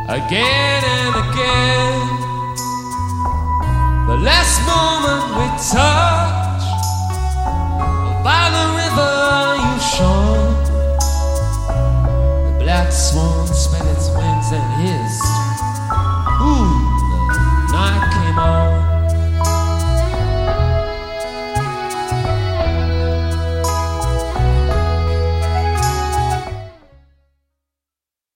again and again. The last moment we touch by the river you shone, the black swan spread its wings and hissed. Ooh.